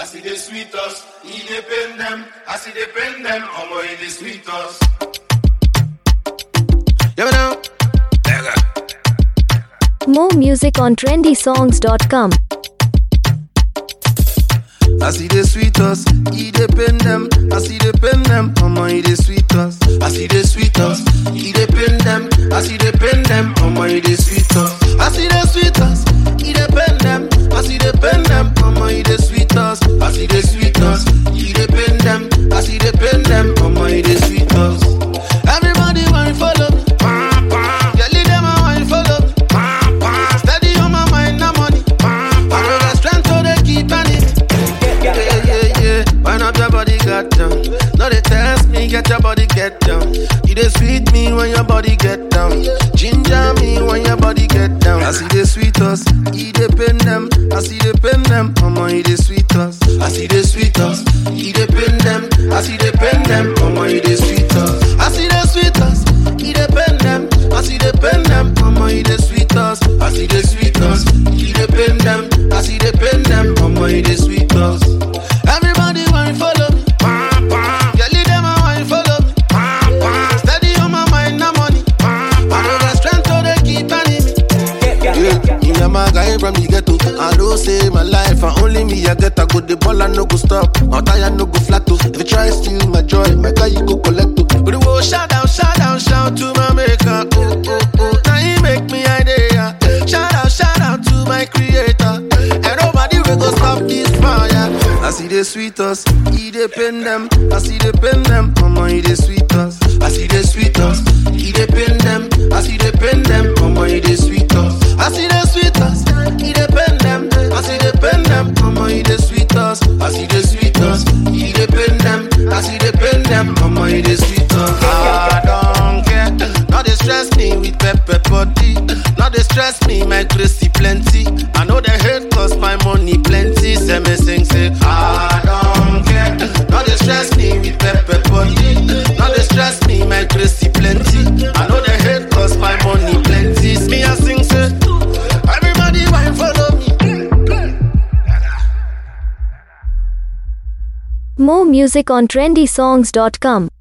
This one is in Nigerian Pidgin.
I see the sweet us, he dey pain them. I see the pain them, omo he dey sweet us. Yeah, me now. More music on trendysongs.com. I see the sweet us, he dey pain them. I see the pain them, omo he dey sweet us. I see the sweet us, he dey pain them. I see the pain them, omo he dey sweet us. I see the sweet us, he dey pain them. I see the pain them, omo he dey sweet us. I see the sweet us, he dey pain them. I see the pain them, omo he dey sweet us. Everybody want follow me, yeah, lead them want follow me. Steady on my mind, no money. I know the strength so they keep running. Yeah. Wind up your body, got down. No, they test me, get your body, get down. You dey sweet me when your body get down. Ginger me when your body get down. I see the sweet us, he dey pain them. I see the pain them, omo he dey sweet us. I see the sweet us, he dey pain them. I see the pain them, omo he dey sweet us. I see the sweet us, he dey pain them. I see the pain them, omo he dey sweet us. I see the sweet us, he dey pain them. I see the pain them, omo he dey sweet us. Everybody want follow me, yeah, lead them want follow me. Steady on my mind, no money. I know the strength so they keep running me. Yeah, my guy from the ghetto. I don't say my life, and only me I get a good. The ball I no go stop, my tire no go flat too. If you try steal my joy, my guy you go collect too. But the world shout out to my maker. Now he make me idea. Shout out to my creator. And nobody will go stop this fire. I see the sweet us, he dey pain them. I see the pain them, omo he dey sweet us. I see the sweet us, he dey pain them. I see the pain them, omo he dey sweet us. I see the sweet us, he dey pain them. I see the pain them, omo he dey sweet us. I see the sweet us, he dey pain them. I see the pain them, omo he dey sweet us. I don't care, not they stress me with pepper body. Not they stress me, my gracie plenty. I know they hate cause my money plenty. Say me sing say I don't care. Not they stress me with pepper body. Not they stress me, my gracie plenty. I know they hate cause my money plenty. Me I sing say everybody want follow me. More music on trendysongs.com.